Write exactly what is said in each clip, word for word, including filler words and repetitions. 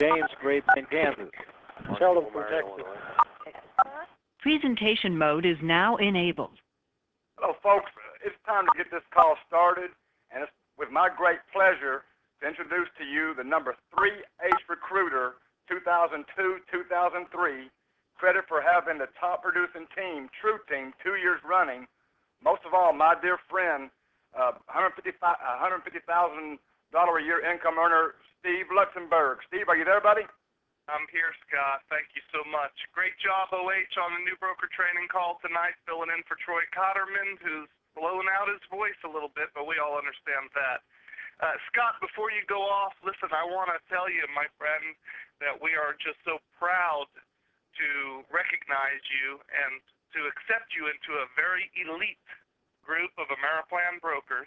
James, Great Bend, Kansas. Sheldon from Texas. Presentation mode is now enabled. Hello, folks. It's time to get this call started, and it's with my great pleasure to introduce to you the number three Ace Recruiter two thousand two two thousand three, credit for having the top producing team, True Team, two years running. Most of all, my dear friend, uh, one hundred fifty thousand dollars a year income earner, Steve Luxenberg. Steve, are you there, buddy? I'm here, Scott. Thank you so much. Great job, O H, on the new broker training call tonight, filling in for Troy Cotterman, who's blowing out his voice a little bit, but we all understand that. Uh, Scott, before you go off, listen, I want to tell you, my friend, that we are just so proud to recognize you and to accept you into a very elite group of Ameriplan brokers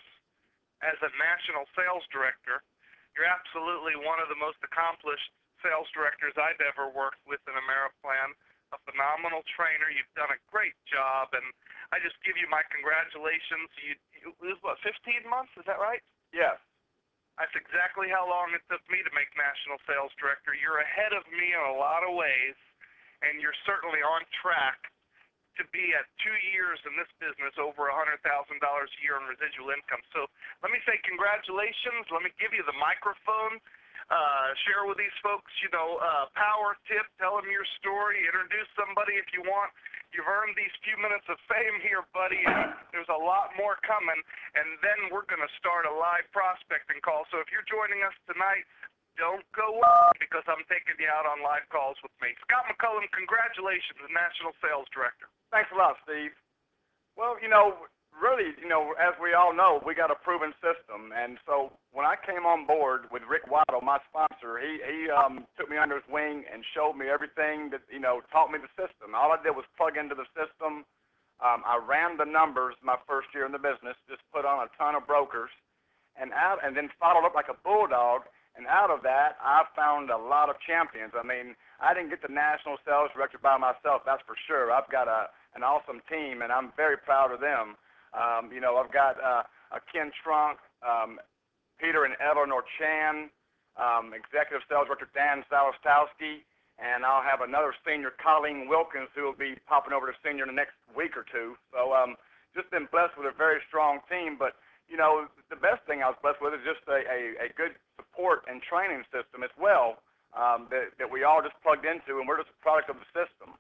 as a national sales director. You're absolutely one of the most accomplished sales directors I've ever worked with in Ameriplan, a phenomenal trainer. You've done a great job, and I just give you my congratulations. You, you, it was, what, fifteen months? Is that right? Yes. That's exactly how long it took me to make national sales director. You're ahead of me in a lot of ways, and you're certainly on track to be at two years in this business over one hundred thousand dollars a year in residual income. So let me say congratulations. Let me give you the microphone. Uh, share with these folks, you know, uh, power tip, tell them your story, introduce somebody if you want. You've earned these few minutes of fame here, buddy, and there's a lot more coming, and then we're going to start a live prospecting call. So if you're joining us tonight, don't go away because I'm taking you out on live calls with me. Scott McCullum, congratulations, the National Sales Director. Thanks a lot, Steve. Well, you know, really, you know, as we all know, we got a proven system, and so when I came on board with Rick Waddle, my sponsor, he he um, took me under his wing and showed me everything that, you know, taught me the system. All I did was plug into the system. Um, I ran the numbers my first year in the business, just put on a ton of brokers, and out, and then followed up like a bulldog. And out of that, I found a lot of champions. I mean, I didn't get the national sales director by myself, that's for sure. I've got a an awesome team, and I'm very proud of them. Um, you know, I've got uh, a Ken Trunk, um, Peter and Eleanor Chan, um, Executive Sales Director Dan Salastowski, and I'll have another senior, Colleen Wilkins, who will be popping over to senior in the next week or two. So um, just been blessed with a very strong team. But, you know, the best thing I was blessed with is just a, a, a good support and training system as well um, that, that we all just plugged into, and we're just a product of the system.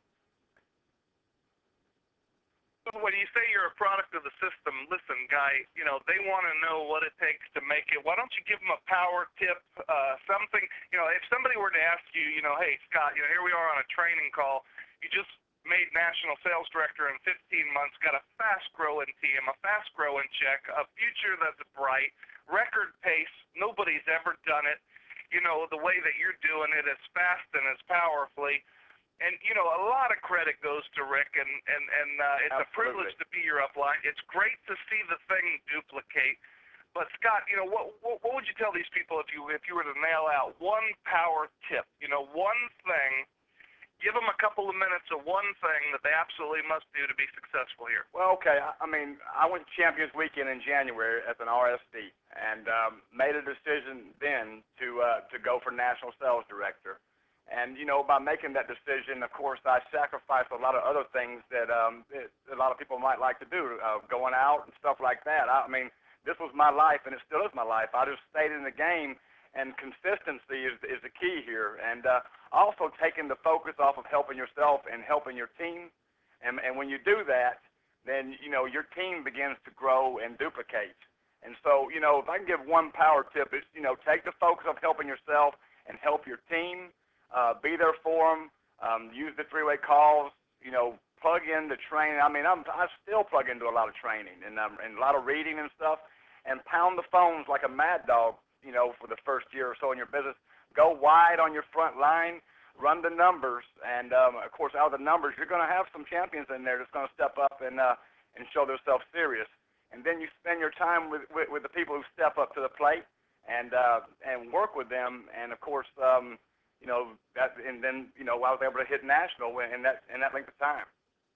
When you say you're a product of the system, listen, guy, you know, they want to know what it takes to make it. Why don't you give them a power tip, uh, something, you know, if somebody were to ask you, you know, hey, Scott, you know, here we are on a training call. You just made national sales director in fifteen months, got a fast-growing team, a fast-growing check, a future that's bright, record pace. Nobody's ever done it, you know, the way that you're doing it as fast and as powerfully. And, you know, a lot of credit goes to Rick, and, and, and uh, it's Absolutely. a privilege to be your upline. It's great to see the thing duplicate. But, Scott, you know, what, what what would you tell these people if you if you were to nail out one power tip, you know, one thing, give them a couple of minutes of one thing that they absolutely must do to be successful here? Well, okay. I, I mean, I went to Champions Weekend in January as an R S D and um, made a decision then to uh, to go for National Sales Director. And, you know, by making that decision, of course, I sacrificed a lot of other things that, um, that a lot of people might like to do, uh, going out and stuff like that. I, I mean, this was my life, and it still is my life. I just stayed in the game, and consistency is, is the key here. And uh, also taking the focus off of helping yourself and helping your team. And, and when you do that, then, you know, your team begins to grow and duplicate. And so, you know, if I can give one power tip, it's, you know, take the focus of helping yourself and help your team. Uh, be there for them. Um, use the three-way calls. You know, plug in the training. I mean, I'm, I still plug into a lot of training and, um, and a lot of reading and stuff. And pound the phones like a mad dog. You know, for the first year or so in your business, go wide on your front line. Run the numbers, and um, of course, out of the numbers, you're going to have some champions in there that's going to step up and uh, and show themselves serious. And then you spend your time with, with, with the people who step up to the plate and uh, and work with them. And of course. Um, You know that, and then you know I was able to hit national in that in that length of time.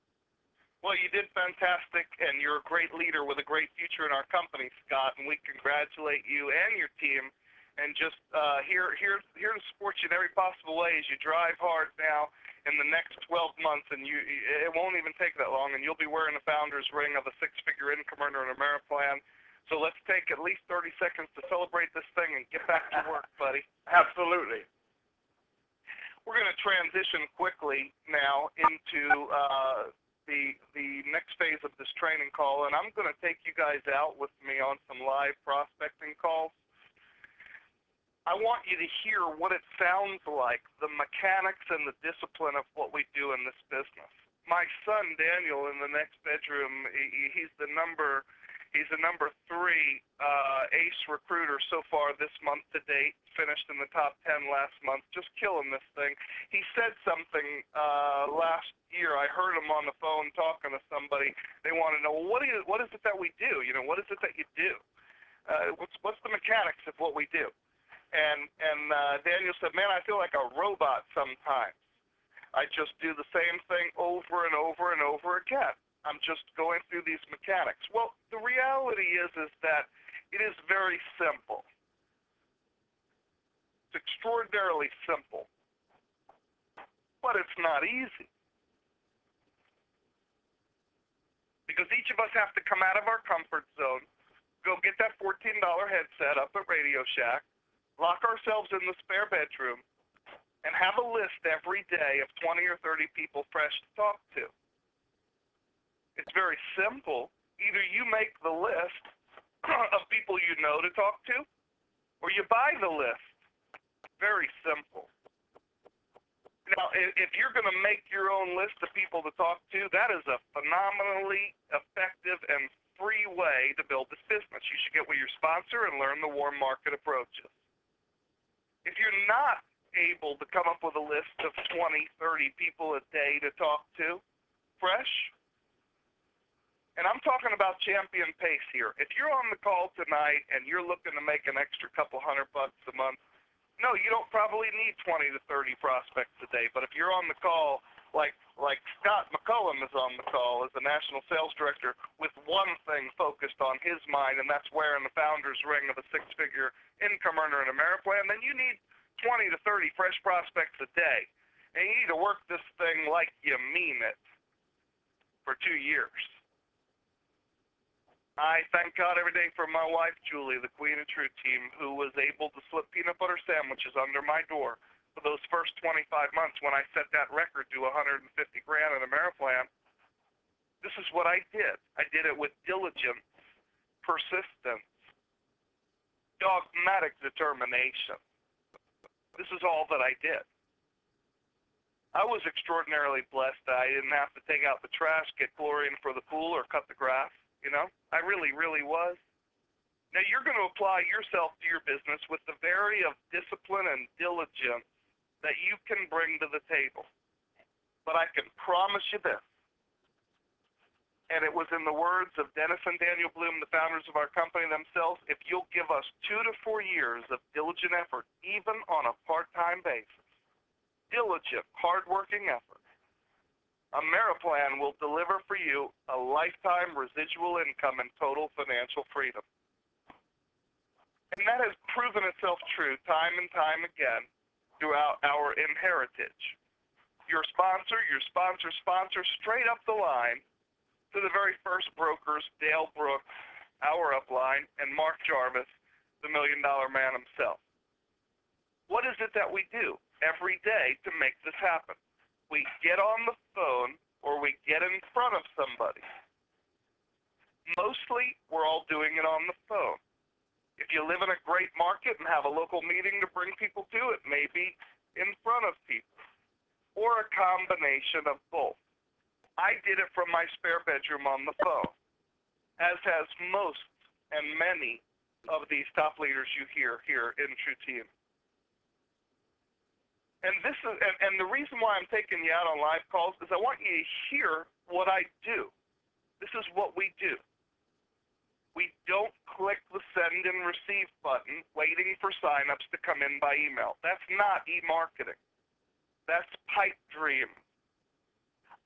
Well, you did fantastic, and you're a great leader with a great future in our company, Scott. And we congratulate you and your team and just uh, here, here, here to support you in every possible way as you drive hard now in the next twelve months, and you, it won't even take that long, and you'll be wearing the founder's ring of a six-figure income earner in Ameriplan. So let's take at least thirty seconds to celebrate this thing and get back to work, buddy. Absolutely. We're going to transition quickly now into uh, the the next phase of this training call, and I'm going to take you guys out with me on some live prospecting calls. I want you to hear what it sounds like, the mechanics and the discipline of what we do in this business. My son Daniel in the next bedroom, he, he's the number he's the number three uh, ace recruiter so far this month to date. Finished in the top ten last month, just killing this thing. He said something uh, last year. I heard him on the phone talking to somebody. They want to know, well, what is what is it that we do? You know, what is it that you do? Uh, what's what's the mechanics of what we do? And and uh, Daniel said, man, I feel like a robot sometimes. I just do the same thing over and over and over again. I'm just going through these mechanics. Well, the reality is is that it is very simple. It's extraordinarily simple, but it's not easy. Because each of us have to come out of our comfort zone, go get that fourteen dollar headset up at Radio Shack, lock ourselves in the spare bedroom, and have a list every day of twenty or thirty people fresh to talk to. It's very simple. Either you make the list of people you know to talk to, or you buy the list. Very simple. Now, if you're going to make your own list of people to talk to, that is a phenomenally effective and free way to build this business. You should get with your sponsor and learn the warm market approaches. If you're not able to come up with a list of twenty, thirty people a day to talk to, fresh, and I'm talking about champion pace here. If you're on the call tonight and you're looking to make an extra couple hundred bucks a month, no, you don't probably need twenty to thirty prospects a day. But if you're on the call, like like Scott McCullum is on the call as the National Sales Director with one thing focused on his mind, and that's wearing the founder's ring of a six-figure income earner in Ameriplan, then you need twenty to thirty fresh prospects a day. And you need to work this thing like you mean it for two years. I thank God every day for my wife, Julie, the Queen of True Team, who was able to slip peanut butter sandwiches under my door for those first twenty-five months when I set that record to one hundred fifty grand in Ameriplan. This is what I did. I did it with diligence, persistence, dogmatic determination. This is all that I did. I was extraordinarily blessed that I didn't have to take out the trash, get chlorine for the pool, or cut the grass. You know, I really, really was. Now, you're going to apply yourself to your business with the very of discipline and diligence that you can bring to the table. But I can promise you this, and it was in the words of Dennis and Daniel Bloom, the founders of our company themselves, if you'll give us two to four years of diligent effort, even on a part-time basis, diligent, hard-working effort, Ameriplan will deliver for you a lifetime residual income and total financial freedom. And that has proven itself true time and time again throughout our inheritage. Your sponsor, your sponsor, sponsor, straight up the line to the very first brokers, Dale Brooks, our upline, and Mark Jarvis, the Million Dollar Man himself. What is it that we do every day to make this happen? We get on the phone or we get in front of somebody. Mostly, we're all doing it on the phone. If you live in a great market and have a local meeting to bring people to, it may be in front of people, or a combination of both. I did it from my spare bedroom on the phone, as has most and many of these top leaders you hear here in True Team. And this is, and, and the reason why I'm taking you out on live calls is I want you to hear what I do. This is what we do. We don't click the send and receive button waiting for signups to come in by email. That's not e-marketing. That's pipe dream.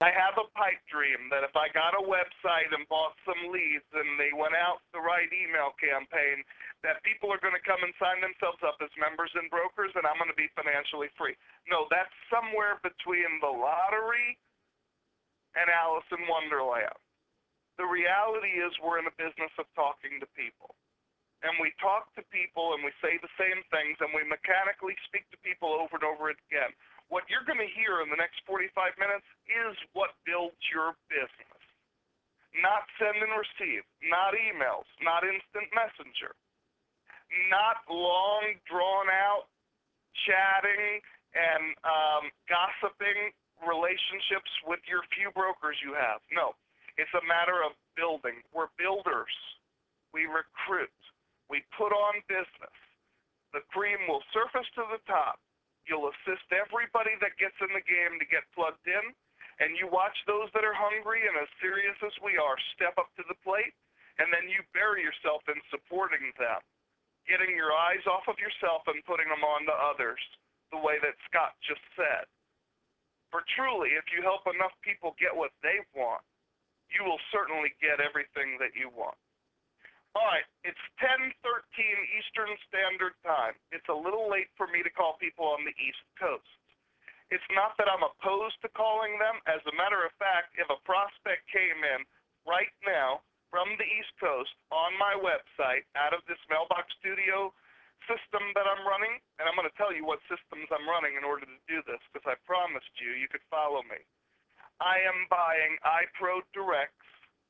I have a pipe dream that if I got a website and bought some leads and they went out the right email campaign, that people are going to come and sign themselves up as members and brokers, and I'm going to be financially free. No, that's somewhere between the lottery and Alice in Wonderland. The reality is we're in a business of talking to people. And we talk to people and we say the same things and we mechanically speak to people over and over again. What you're going to hear in the next forty-five minutes is what builds your business. Not send and receive, not emails, not instant messenger, not long, drawn-out chatting and um, gossiping relationships with your few brokers you have. No, it's a matter of building. We're builders. We recruit. We put on business. The cream will surface to the top. You'll assist everybody that gets in the game to get plugged in, and you watch those that are hungry and as serious as we are step up to the plate, and then you bury yourself in supporting them, getting your eyes off of yourself and putting them on to others, the way that Scott just said. For truly, if you help enough people get what they want, you will certainly get everything that you want. All right, it's ten thirteen Eastern Standard Time. It's a little late for me to call people on the East Coast. It's not that I'm opposed to calling them. As a matter of fact, if a prospect came in right now from the East Coast on my website out of this Mailbox Studio system that I'm running, and I'm going to tell you what systems I'm running in order to do this because I promised you you could follow me. I am buying iPro Direct's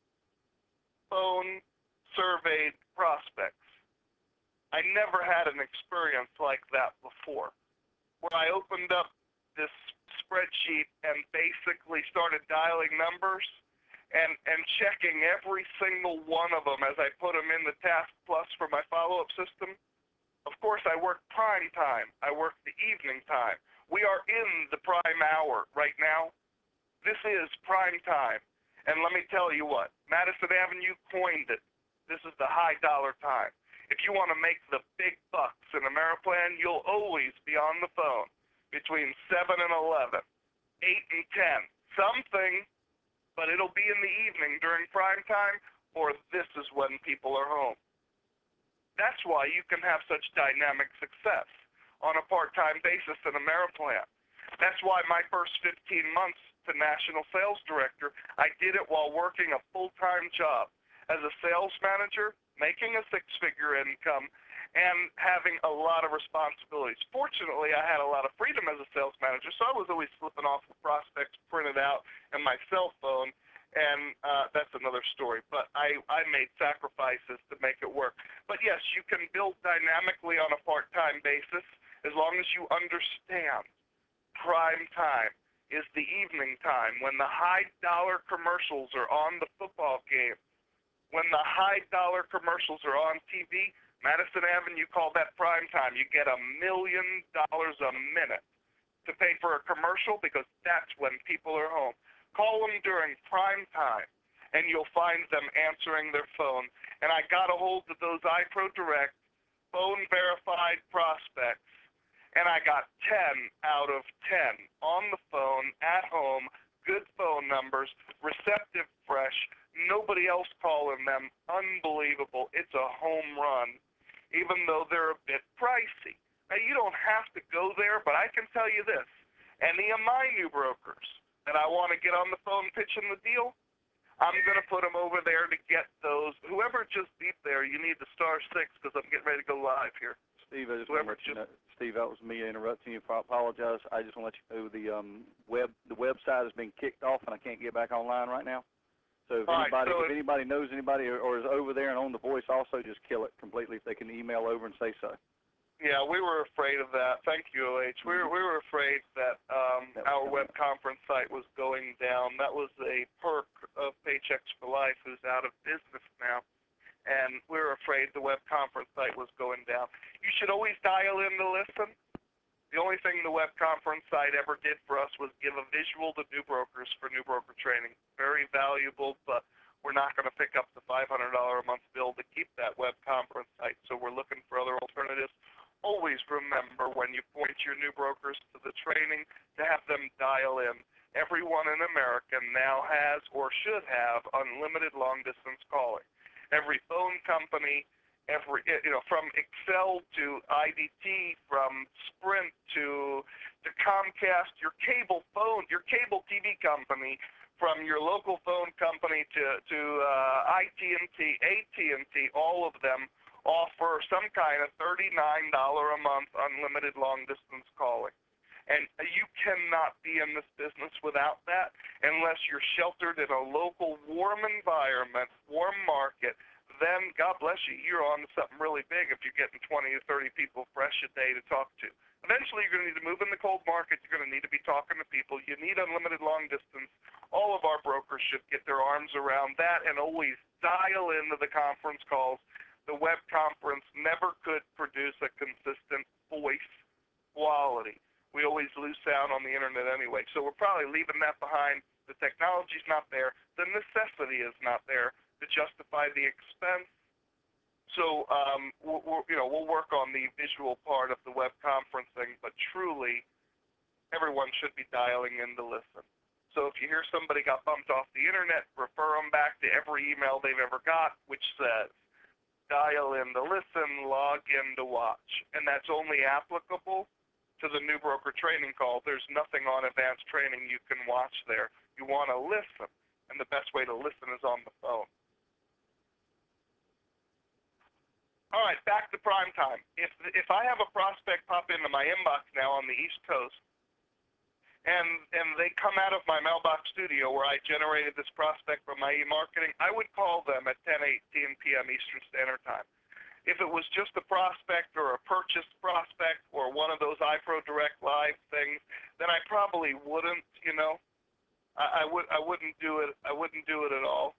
phone surveyed prospects. I never had an experience like that before, where I opened up this spreadsheet and basically started dialing numbers and, and checking every single one of them as I put them in the Task Plus for my follow-up system. Of course, I work prime time. I work the evening time. We are in the prime hour right now. This is prime time. And let me tell you what, Madison Avenue coined it. This is the high dollar time. If you want to make the big bucks in Ameriplan, you'll always be on the phone between seven and eleven, eight and ten. Something, but it'll be in the evening during prime time, or this is when people are home. That's why you can have such dynamic success on a part-time basis in Ameriplan. That's why my first fifteen months to National Sales Director, I did it while working a full-time job as a sales manager, making a six-figure income, and having a lot of responsibilities. Fortunately, I had a lot of freedom as a sales manager, so I was always slipping off the prospects printed out in my cell phone, and uh, that's another story. But I, I made sacrifices to make it work. But yes, you can build dynamically on a part-time basis as long as you understand prime time is the evening time when the high-dollar commercials are on the football game. When the high-dollar commercials are on T V, Madison Avenue called that prime time. You get a million dollars a minute to pay for a commercial because that's when people are home. Call them during prime time, and you'll find them answering their phone. And I got a hold of those iPro Direct phone-verified prospects, and I got ten out of ten on the phone, at home, good phone numbers, receptive, fresh, nobody else calling them. Unbelievable. It's a home run, even though they're a bit pricey. Now, you don't have to go there, but I can tell you this. Any of my new brokers that I want to get on the phone pitching the deal, I'm going to put them over there to get those. Whoever just beat there, you need the star six because I'm getting ready to go live here. Steve, I just want to let you know, Steve, that was me interrupting you. I apologize. I just want to let you know the um, web the website has been kicked off, and I can't get back online right now. So if All anybody right, so if anybody knows anybody or, or is over there and on the voice, also just kill it completely if they can email over and say so. Yeah, we were afraid of that. Thank you, O H. We were, we were afraid that um, that our web conference site was going down. That was a perk of Paychecks for Life, who's out of business now. And we were afraid the web conference site was going down. You should always dial in to listen. The only thing the web conference site ever did for us was give a visual to new brokers for new broker training. Very valuable, but we're not going to pick up the five hundred dollars a month bill to keep that web conference site, so we're looking for other alternatives. Always remember when you point your new brokers to the training to have them dial in. everyone in America now has or should have unlimited long-distance calling. Every phone company, every you know, from Excel to I D T, from Sprint to to Comcast, your cable phone, your cable T V company, from your local phone company to to uh, I T and T, A T and T, all of them offer some kind of thirty-nine dollars a month unlimited long-distance calling. And you cannot be in this business without that unless you're sheltered in a local warm environment, warm market. Then, God bless you, you're on to something really big if you're getting twenty to thirty people fresh a day to talk to. Eventually, you're going to need to move in the cold market. You're going to need to be talking to people. You need unlimited long distance. All of our brokers should get their arms around that and always dial into the conference calls. The web conference never could produce a consistent voice quality. We always lose sound on the internet anyway, so we're probably leaving that behind. The technology's not there. The necessity is not there to justify the expense. So, um, we'll, we'll, you know, we'll work on the visual part of the web conferencing, but truly, everyone should be dialing in to listen. So if you hear somebody got bumped off the internet, refer them back to every email they've ever got, which says, dial in to listen, log in to watch. And that's only applicable to the new broker training call. There's nothing on advanced training you can watch there. You want to listen, and the best way to listen is on the phone. All right, back to prime time. If if I have a prospect pop into my inbox now on the East Coast, and and they come out of my mailbox studio where I generated this prospect from my e-marketing, I would call them at ten eighteen p.m. Eastern Standard Time. If it was just a prospect or a purchase prospect or one of those iPro Direct Live things, then I probably wouldn't, you know, I, I would I wouldn't do it. I wouldn't do it at all.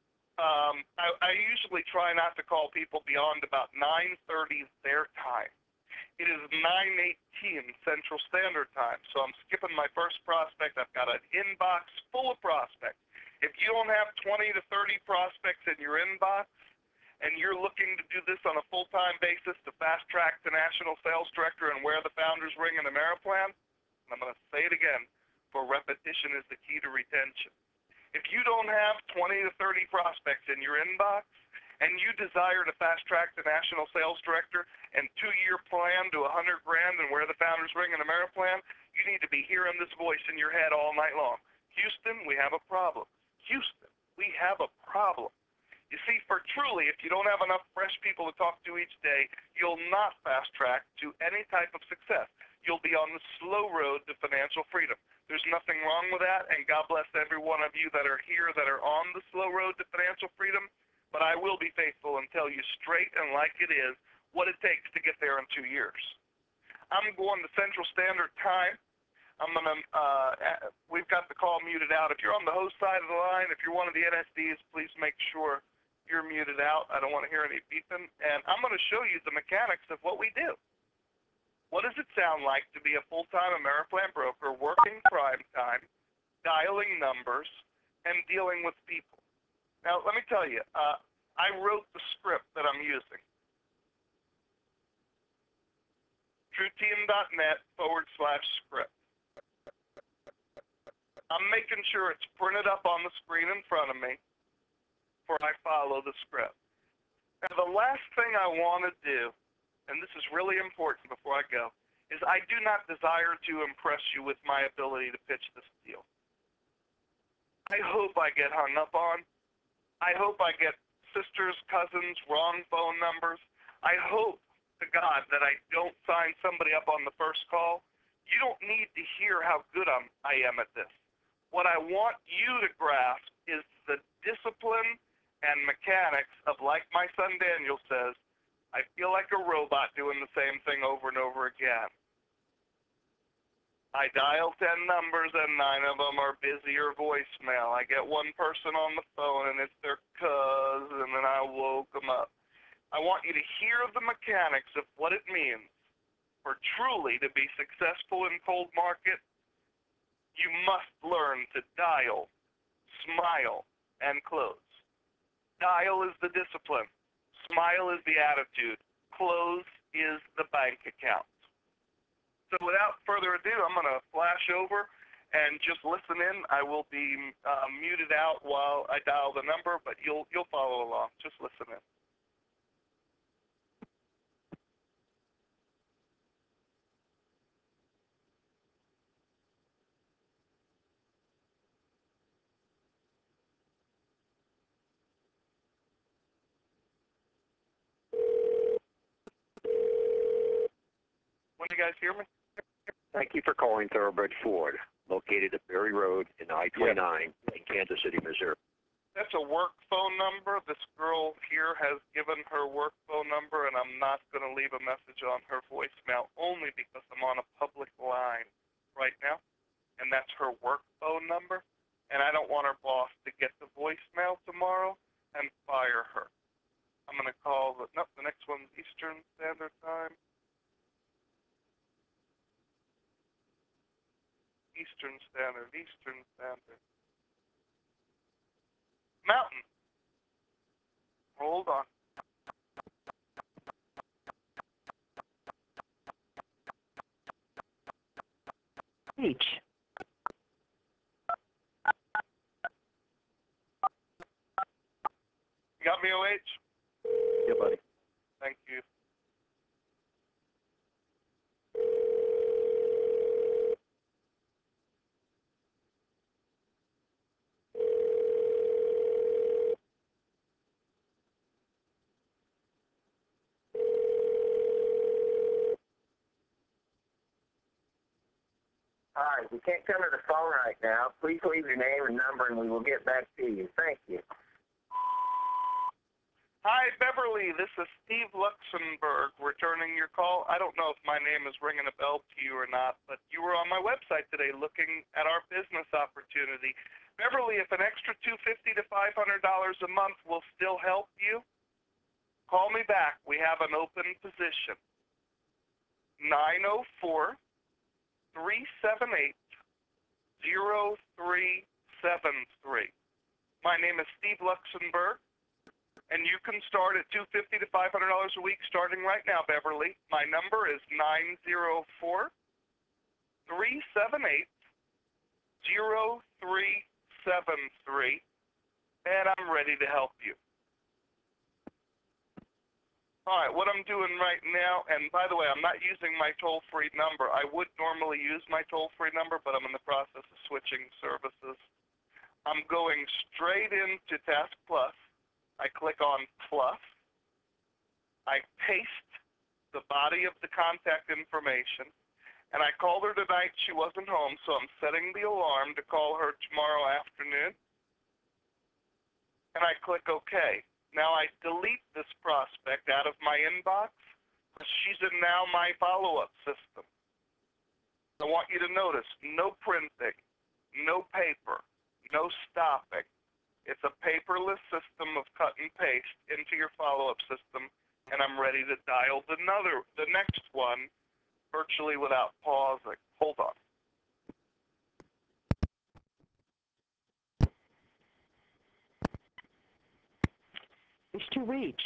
Um, I, I usually try not to call people beyond about nine thirty their time. It is nine eighteen Central Standard Time, so I'm skipping my first prospect. I've got an inbox full of prospects. If you don't have twenty to thirty prospects in your inbox, and you're looking to do this on a full-time basis to fast-track to National Sales Director and wear the Founders Ring and the Ameriplan, and I'm going to say it again, for repetition is the key to retention. If you don't have twenty to thirty prospects in your inbox, and you desire to fast-track the National Sales Director and two-year plan to a hundred grand and wear the Founders Ring and Ameriplan, you need to be hearing this voice in your head all night long. Houston, we have a problem. Houston, we have a problem. You see, for truly, if you don't have enough fresh people to talk to each day, you'll not fast-track to any type of success. You'll be on the slow road to financial freedom. There's nothing wrong with that, and God bless every one of you that are here that are on the slow road to financial freedom, but I will be faithful and tell you straight and like it is what it takes to get there in two years. I'm going to Central Standard Time. I'm gonna, uh, we've got the call muted out. If you're on the host side of the line, if you're one of the N S Ds, please make sure you're muted out. I don't want to hear any beeping, and I'm going to show you the mechanics of what we do. What does it sound like to be a full-time Ameriplan broker working prime time, dialing numbers, and dealing with people? Now, let me tell you, uh, I wrote the script that I'm using. TrueTeam.net forward slash script. I'm making sure it's printed up on the screen in front of me before I follow the script. Now, the last thing I want to do, and this is really important before I go, is I do not desire to impress you with my ability to pitch this deal. I hope I get hung up on. I hope I get sisters, cousins, wrong phone numbers. I hope to God that I don't sign somebody up on the first call. You don't need to hear how good I'm, I am at this. What I want you to grasp is the discipline and mechanics of, like my son Daniel says, I feel like a robot doing the same thing over and over again. I dial ten numbers and nine of them are busy or voicemail. I get one person on the phone and it's their cuz, and then I woke them up. I want you to hear the mechanics of what it means for truly to be successful in cold market. You must learn to dial, smile, and close. Dial is the discipline. Smile is the attitude. Close is the bank account. So without further ado, I'm going to flash over and just listen in. I will be uh, muted out while I dial the number, but you'll you'll follow along. Just listen in. When you guys hear me? Thank you for calling Thoroughbred Ford, located at Berry Road in I twenty-nine in Kansas City, Missouri. That's a work phone number. This girl here has given her work phone number, and I'm not going to leave a message on her voicemail only because I'm on a public line right now, and that's her work phone number, and I don't want her boss to get the voicemail tomorrow and fire her. I'm going to call the, nope, the next one's Eastern Standard Time. Eastern Standard, Eastern Standard. Mountain. Hold on. H. You got me, O H? Yeah, buddy. Thank you. Hi, we can't come to the phone right now. Please leave your name and number and we will get back to you. Thank you. Hi, Beverly. This is Steve Luxembourg returning your call. I don't know if my name is ringing a bell to you or not, but you were on my website today looking at our business opportunity. Beverly, if an extra two hundred fifty dollars to five hundred dollars a month will still help you, call me back. We have an open position. nine oh four, three seven eight, zero three seven three. My name is Steve Luxembourg, and you can start at two hundred fifty dollars to five hundred dollars a week starting right now, Beverly. My number is nine oh four, three seven eight, zero three seven three, and I'm ready to help you. All right, what I'm doing right now, and by the way, I'm not using my toll-free number. I would normally use my toll-free number, but I'm in the process of switching services. I'm going straight into Task Plus. I click on Plus. I paste the body of the contact information, and I called her tonight. She wasn't home, so I'm setting the alarm to call her tomorrow afternoon, and I click OK. Now I delete this prospect out of my inbox because she's in now my follow-up system. I want you to notice no printing, no paper, no stopping. It's a paperless system of cut and paste into your follow-up system, and I'm ready to dial the, another, the next one virtually without pausing. Hold on. Wish to reach.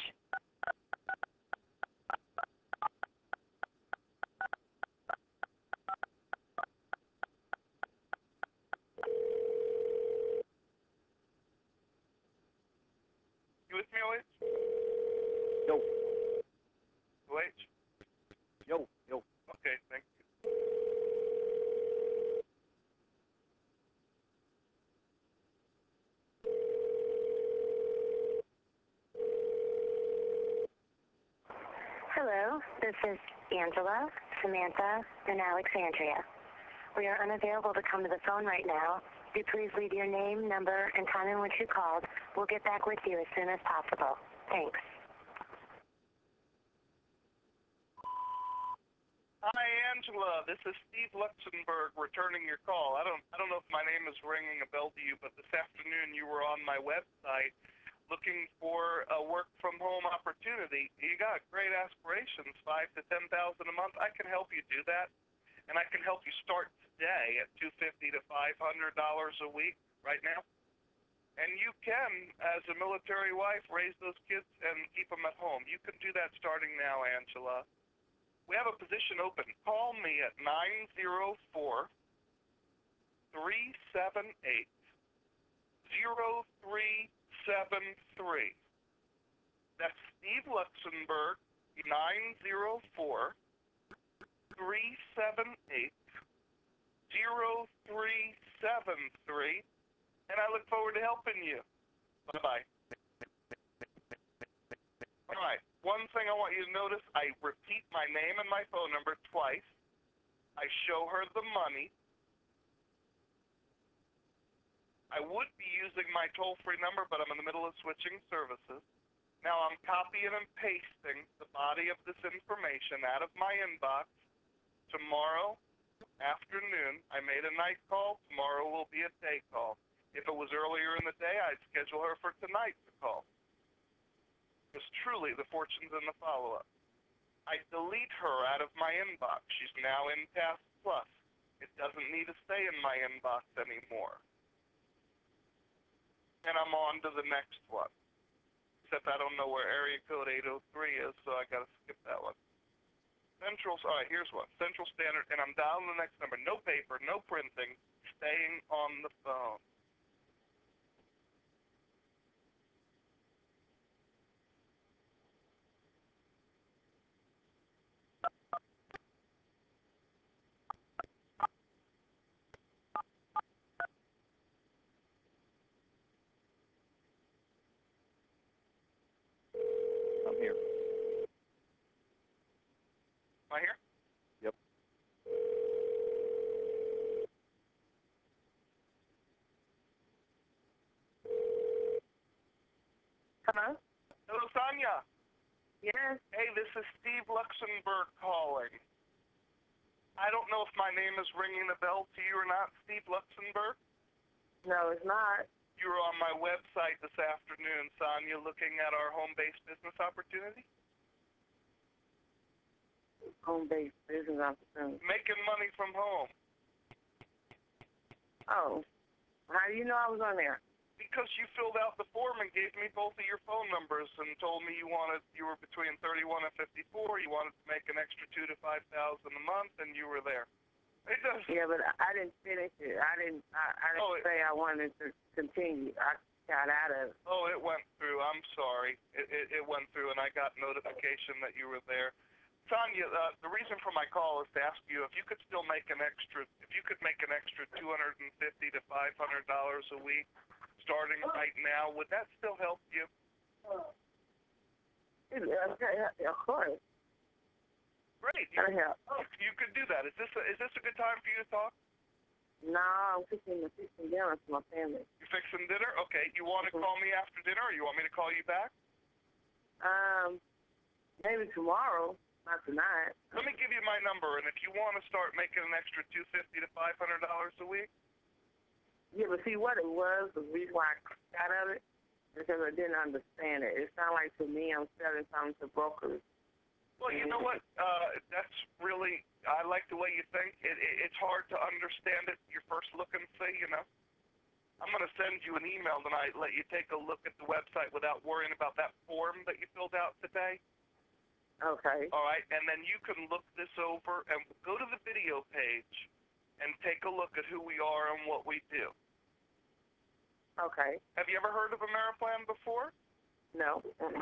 You with me, O H? Yo, O H? yo, yo. Okay, thank you. Hello, this is Angela, Samantha, and Alexandria. We are unavailable to come to the phone right now. If you please leave your name, number, and time in which you called, we'll get back with you as soon as possible. Thanks. Hi, Angela. This is Steve Luxembourg returning your call. I don't, I don't know if my name is ringing a bell to you, but this afternoon you were on my website looking for a work-from-home opportunity. You got great aspirations, five to ten thousand a month. I can help you do that, and I can help you start today at two hundred fifty dollars to five hundred dollars a week right now. And you can, as a military wife, raise those kids and keep them at home. You can do that starting now, Angela. We have a position open. Call me at nine oh four, three seven eight, zero three seven three. That's Steve Luxenberg, nine zero four, three seven eight, zero three seven three, and I look forward to helping you. Bye-bye. All right, one thing I want you to notice, I repeat my name and my phone number twice. I show her the money. I would be using my toll-free number, but I'm in the middle of switching services. Now I'm copying and pasting the body of this information out of my inbox. Tomorrow afternoon, I made a night call. Tomorrow will be a day call. If it was earlier in the day, I'd schedule her for tonight to call. Because truly, the fortune's in the follow-up. I delete her out of my inbox. She's now in Task Plus. It doesn't need to stay in my inbox anymore. And I'm on to the next one. Except I don't know where area code eight oh three is, so I gotta skip that one. Central, all right, here's one. Central Standard, and I'm dialing the next number. No paper, no printing, staying on the phone. I'm here. Am I here? Yep. Hello? Hello, Sonia. Yes. Hey, this is Steve Luxenberg calling. I don't know if my name is ringing a bell to you or not, Steve Luxenberg. No, it's not. You were on my website this afternoon, Sonia, looking at our home-based business opportunity. Home-based business opportunity. Making money from home. Oh. How do you know I was on there? Because you filled out the form and gave me both of your phone numbers and told me you wanted you were between thirty-one and fifty-four. You wanted to make an extra two to five thousand a month, and you were there. It does. Yeah, but I didn't finish it. I didn't. I, I didn't Oh, it, say I wanted to continue. I got out of it. oh, it went through. I'm sorry. It, it it went through, and I got notification that you were there. Sonia, uh, the reason for my call is to ask you if you could still make an extra, if you could make an extra two hundred and fifty to five hundred dollars a week, starting right now. Would that still help you? Okay, of course. Great. You, That'll help. you could do that. Is this a, is this a good time for you to talk? No, I'm fixing the fixing dinner for my family. You fixing dinner? Okay. You want to Mhm. call me after dinner, or you want me to call you back? Um, maybe tomorrow, not tonight. Let me give you my number, and if you want to start making an extra two fifty to five hundred dollars a week. Yeah, but see what it was, the reason why I got out of it, because I didn't understand it. It sounded like to me I'm selling something to brokers. Well, you know what? Uh, that's really, I like the way you think. It, it, it's hard to understand it your first look and see, you know. I'm going to send you an email tonight, let you take a look at the website without worrying about that form that you filled out today. Okay. All right, and then you can look this over and go to the video page and take a look at who we are and what we do. Okay. Have you ever heard of Ameriplan before? No.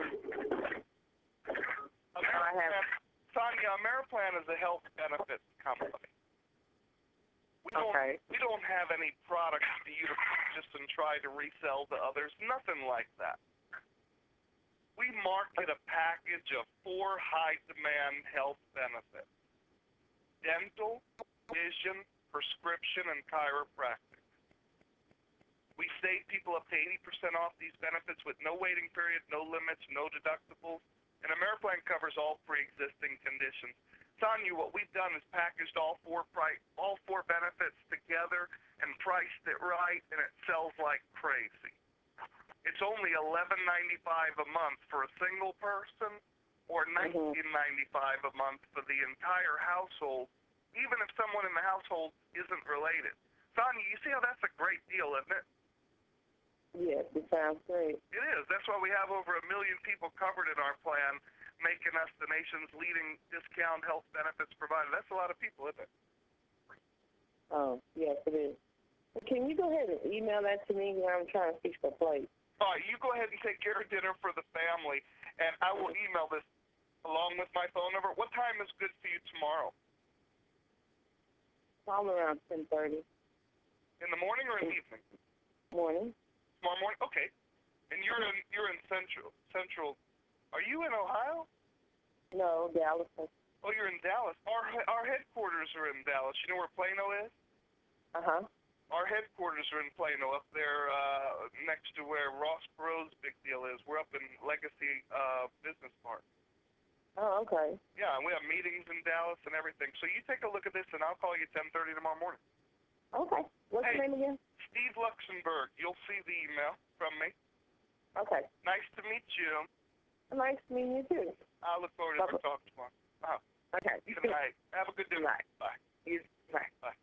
Ameriplan, I have. Sonia, Ameriplan is a health benefits company. We don't, Okay. we don't have any products for you to purchase and try to resell to others. Nothing like that. We market a package of four high-demand health benefits: dental, vision, prescription, and chiropractic. We save people up to eighty percent off these benefits with no waiting period, no limits, no deductibles, and Ameriplan covers all pre-existing conditions. Sonia, what we've done is packaged all four price, all four benefits together and priced it right, and it sells like crazy. It's only eleven ninety-five a month for a single person, or nineteen ninety-five a month for the entire household, even if someone in the household isn't related. Sonia, you see how that's a great deal, isn't it? Yes, it sounds great. It is. That's why we have over a million people covered in our plan, making us the nation's leading discount health benefits provider. That's a lot of people, isn't it? Oh, yes, it is. Can you go ahead and email that to me when I'm trying to fix the plate? All right, you go ahead and take care of dinner for the family, and I will email this along with my phone number. What time is good for you tomorrow? Probably around ten thirty. In the morning or in the evening? Morning. Tomorrow morning? Okay. And you're in you're in Central Central. Are you in Ohio? No, Dallas. Oh, you're in Dallas. Our our headquarters are in Dallas. You know where Plano is? Uh-huh. Our headquarters are in Plano, up there uh, next to where Ross Perot's big deal is. We're up in Legacy uh, Business Park. Oh, okay. Yeah, and we have meetings in Dallas and everything. So you take a look at this, and I'll call you ten thirty tomorrow morning. Okay. What's Hey. your name again? Steve Luxembourg. You'll see the email from me. Okay. Nice to meet you. Nice meeting you, too. I look forward to our talk tomorrow. Uh, Okay. good night. Have a good day. Right. Bye. You, right. Bye.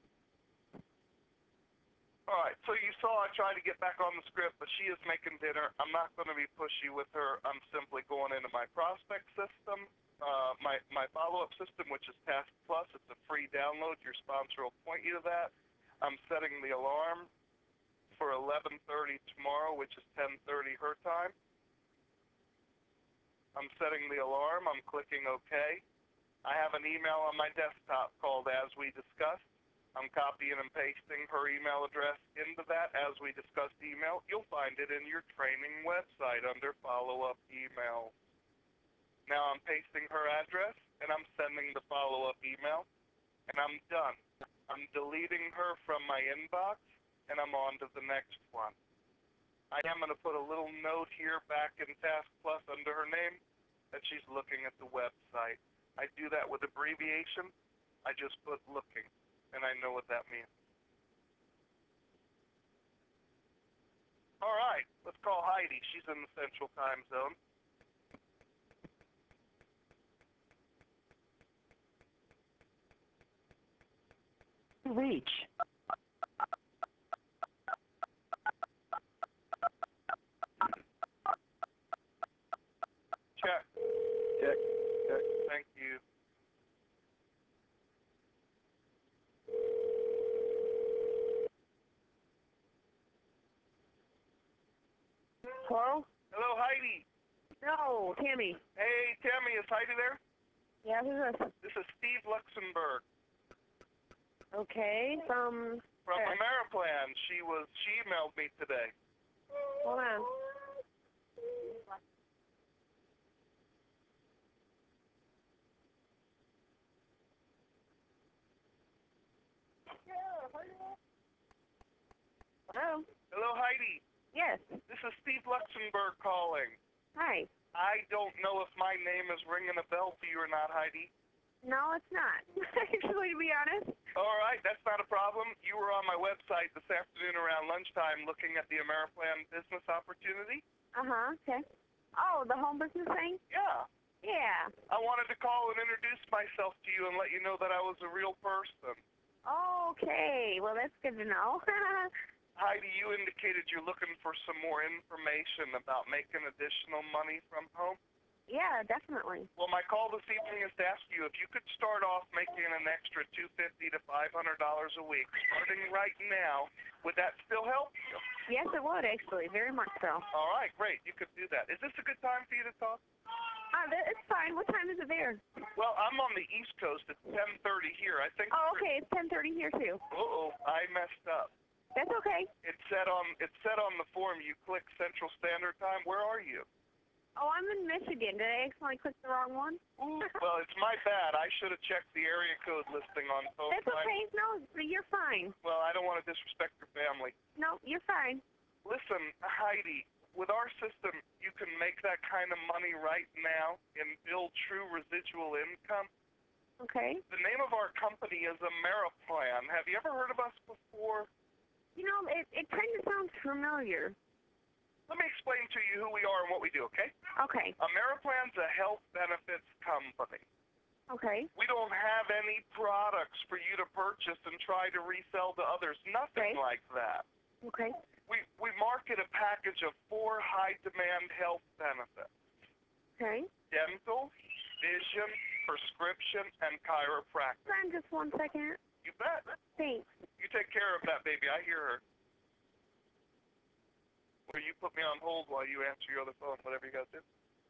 All right, so you saw I tried to get back on the script, but she is making dinner. I'm not going to be pushy with her. I'm simply going into my prospect system, uh, my, my follow-up system, which is Task Plus. It's a free download. Your sponsor will point you to that. I'm setting the alarm for eleven thirty tomorrow, which is ten thirty her time. I'm setting the alarm. I'm clicking OK. I have an email on my desktop called As We Discussed. I'm copying and pasting her email address into that As We Discussed email. You'll find it in your training website under follow-up email. Now I'm pasting her address, and I'm sending the follow-up email, and I'm done. I'm deleting her from my inbox, and I'm on to the next one. I am going to put a little note here back in Task Plus under her name that she's looking at the website. I do that with abbreviation. I just put looking. And I know what that means. All right, let's call Heidi. She's in the Central Time Zone. Reach. Check. Check, check. Thank you. Hello? Hello, Heidi. No, Tammy. Hey, Tammy, is Heidi there? Yeah, who's this? This is Steve Luxembourg Okay, from... from Where? Ameriplan. She was she emailed me today. Hold on. Hello? Hello, Heidi. Yes. This is Steve Luxembourg calling. Hi. I don't know if my name is ringing a bell for you or not, Heidi. No, it's not. Actually, to be honest. All right, that's not a problem. You were on my website this afternoon around lunchtime looking at the Ameriplan business opportunity. Uh-huh, okay. Oh, the home business thing? Yeah. Yeah. I wanted to call and introduce myself to you and let you know that I was a real person. Okay, well, that's good to know. Heidi, you indicated you're looking for some more information about making additional money from home. Yeah, definitely. Well, my call this evening is to ask you if you could start off making an extra two hundred fifty dollars to five hundred dollars a week, starting right now. Would that still help you? Yes, it would, actually, very much so. All right, great. You could do that. Is this a good time for you to talk? Uh, th- it's fine. What time is it there? Well, I'm on the East Coast. It's ten thirty here. I think. Oh, okay, it's ten thirty here, too. Uh-oh, I messed up. That's okay. It said on it said on the form you click Central Standard Time. Where are you? Oh, I'm in Michigan. Did I accidentally click the wrong one? Well, it's my bad. I should have checked the area code listing on phone. That's okay. No, you're fine. Well, I don't want to disrespect your family. No, you're fine. Listen, Heidi, with our system, you can make that kind of money right now and build true residual income. Okay. The name of our company is Ameriplan. Have you ever heard of us before? You know, it, it kind of sounds familiar. Let me explain to you who we are and what we do, okay? Okay. Ameriplan's a health benefits company. Okay. We don't have any products for you to purchase and try to resell to others. Nothing Okay. like that. Okay. We we market a package of four high-demand health benefits. Okay. Dental, vision, prescription, and chiropractic. Hold on just one second. You bet. Thanks. You take care of that. that, baby. I hear her. Or you put me on hold while you answer your other phone, whatever you guys do.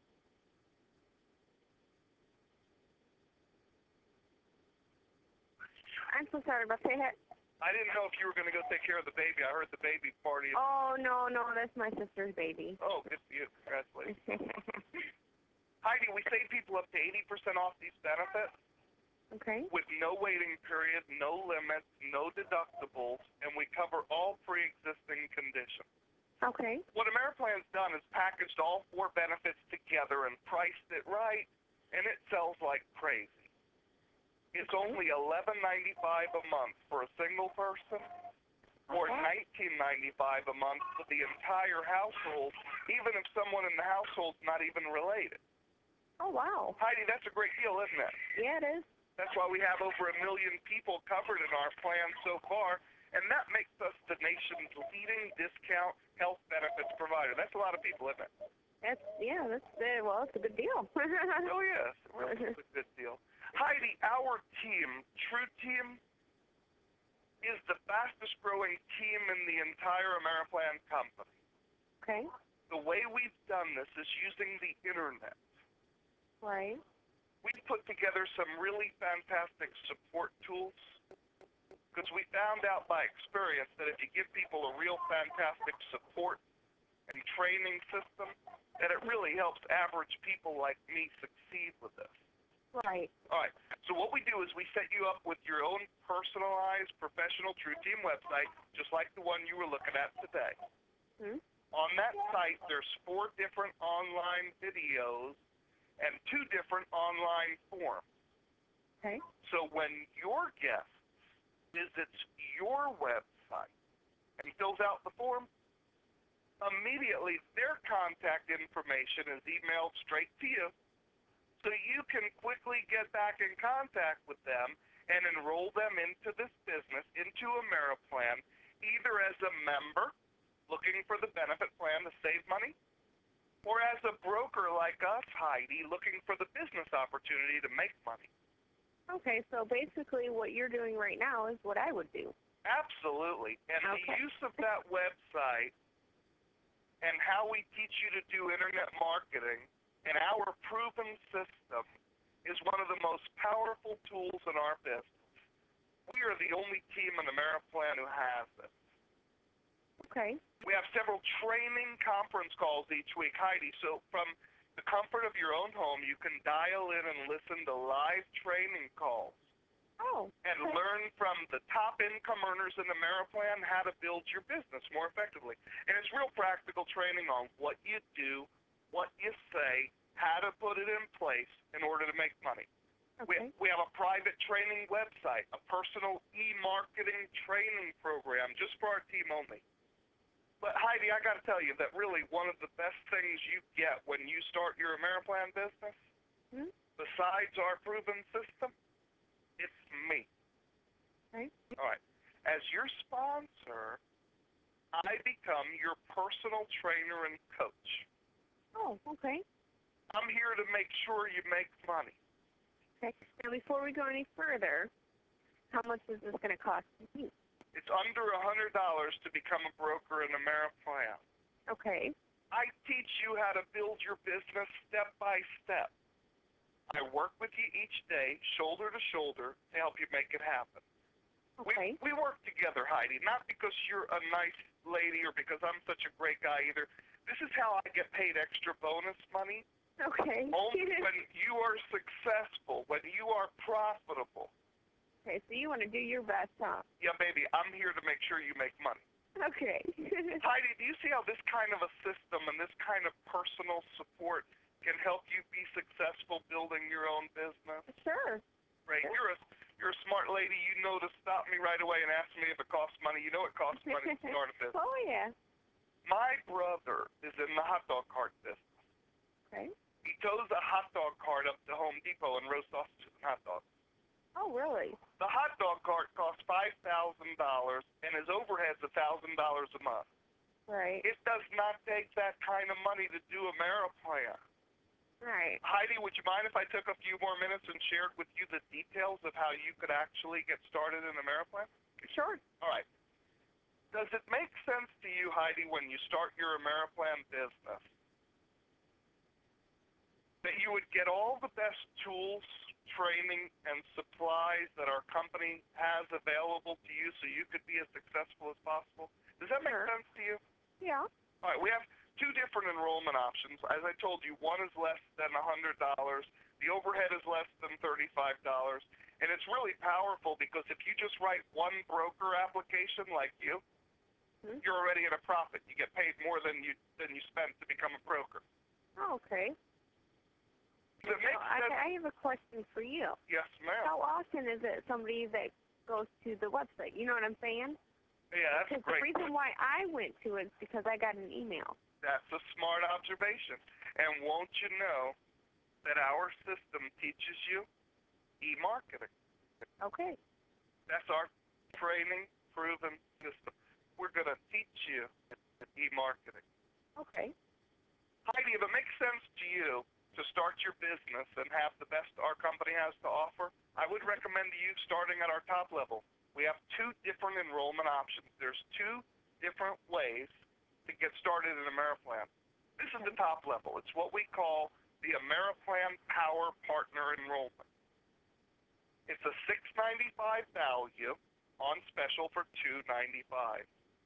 I'm so sorry about that. I didn't know if you were going to go take care of the baby. I heard the baby party. Oh, no, no, that's my sister's baby. Oh, good for you. Congratulations. Heidi, we save people up to eighty percent off these benefits Okay. with no waiting period, no limits, no deductibles, and we cover all pre-existing conditions. Okay. What AmeriPlan's done is packaged all four benefits together and priced it right, and it sells like crazy. It's only eleven ninety-five a month for a single person, or nineteen ninety-five a month for the entire household, even if someone in the household's not even related. Oh, wow. Heidi, that's a great deal, isn't it? Yeah, it is. That's why we have over a million people covered in our plan so far, and that makes us the nation's leading discount health benefits provider. That's a lot of people, isn't it? That's, yeah, that's, uh, well, it's a good deal. Oh, yes, it really is a good deal. Heidi, our team, True Team, is the fastest growing team in the entire AmeriPlan company. Okay. The way we've done this is using the internet. Right. We've put together some really fantastic support tools because we found out by experience that if you give people a real fantastic support and training system, that it really helps average people like me succeed with this. Right. All right. So what we do is we set you up with your own personalized professional True Team website, just like the one you were looking at today. Hmm? On that site, there's four different online videos and two different online forms. Okay. So when your guest visits your website and fills out the form, immediately their contact information is emailed straight to you, so you can quickly get back in contact with them and enroll them into this business, into AmeriPlan, either as a member looking for the benefit plan to save money, or as a broker like us, Heidi, looking for the business opportunity to make money. Okay, so basically what you're doing right now is what I would do. Absolutely. And Okay. the use of that website and how we teach you to do internet marketing and our proven system is one of the most powerful tools in our business. We are the only team in AmeriPlan who has it. Okay. We have several training conference calls each week, Heidi, so from the comfort of your own home, you can dial in and listen to live training calls Oh. and okay. learn from the top income earners in AmeriPlan how to build your business more effectively. And it's real practical training on what you do, what you say, how to put it in place in order to make money. Okay. We, we have a private training website, a personal e-marketing training program just for our team only. But Heidi, I got to tell you that really one of the best things you get when you start your AmeriPlan business, Hmm? besides our proven system, it's me. Okay. All right. As your sponsor, I become your personal trainer and coach. Oh, okay. I'm here to make sure you make money. Okay. Now, before we go any further, how much is this going to cost me? It's under one hundred dollars to become a broker in AmeriPlan. Okay. I teach you how to build your business step by step. I work with you each day, shoulder to shoulder, to help you make it happen. Okay. We, we work together, Heidi, not because you're a nice lady or because I'm such a great guy either. This is how I get paid extra bonus money. Okay. Only when you are successful, when you are profitable. Okay, so you want to do your best, huh? Yeah, baby, I'm here to make sure you make money. Okay. Heidi, do you see how this kind of a system and this kind of personal support can help you be successful building your own business? Sure. Right. Sure. You're a you're a smart lady. You know to stop me right away and ask me if it costs money. You know it costs money to start a business. Oh, yeah. My brother is in the hot dog cart business. Okay. He tows a hot dog cart up to Home Depot and roasts sausages and hot dogs. Oh, really? The hot dog cart costs five thousand dollars, and his overhead's one thousand dollars a month. Right. It does not take that kind of money to do AmeriPlan. Right. Heidi, would you mind if I took a few more minutes and shared with you the details of how you could actually get started in AmeriPlan? Sure. All right. does it make sense to you, Heidi, when you start your Ameriplan business, that you would get all the best tools, training, and supplies that our company has available to you so you could be as successful as possible? Does that make Sure. sense to you? Yeah. All right, we have two different enrollment options. As I told you, one is less than one hundred dollars. The overhead is less than thirty-five dollars. And it's really powerful because if you just write one broker application like you, Hmm? you're already at a profit. You get paid more than you than you spent to become a broker. Oh, okay. Does it make Well, I, sense? I have a question for you. Yes, ma'am. How often is it somebody that goes to the website? You know what I'm saying? Yeah, that's a Because the great reason why I went to it is because I got an email. That's a smart observation. And won't you know that our system teaches you e-marketing? Okay. That's our training proven system. We're going to teach you e-marketing. Okay. Heidi, if it makes sense to you to start your business and have the best our company has to offer, I would recommend to you starting at our top level. We have two different enrollment options. There's two different ways to get started in Ameriplan. This is the top level. It's what we call the Ameriplan Power Partner Enrollment. It's a six ninety-five value on special for two ninety-five.